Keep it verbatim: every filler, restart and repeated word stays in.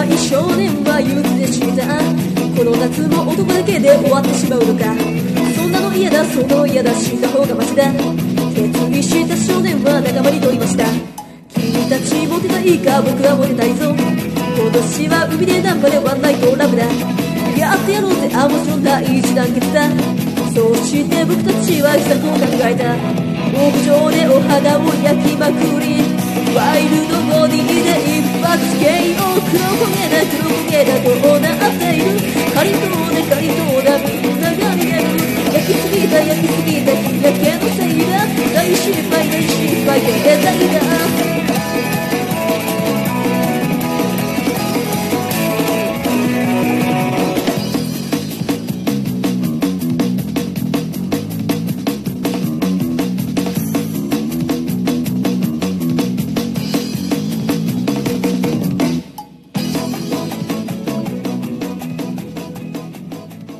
ない少年は憂鬱で死んだ。この夏も男だけで終わってしまうのか。そんなの嫌だ、その嫌だ、死んだ方がマシだ。決意した少年は仲間に問いました。君たちモテたいか、僕はモテたいぞ。今年は海でナンパでワンナイトラブだ。やってやろうぜ、あ、もちろん第一団結だ。そして僕たちは秘策を考えた。屋上でお肌を焼きまくり、ワイルドボディで一発 ケーオー。 黒焦げだ黒焦げだどうなっている。カリトーだカリトーだみんなが見える。焼きすぎた焼きすぎた日焼けのせいだ。大失敗大失敗で大だ。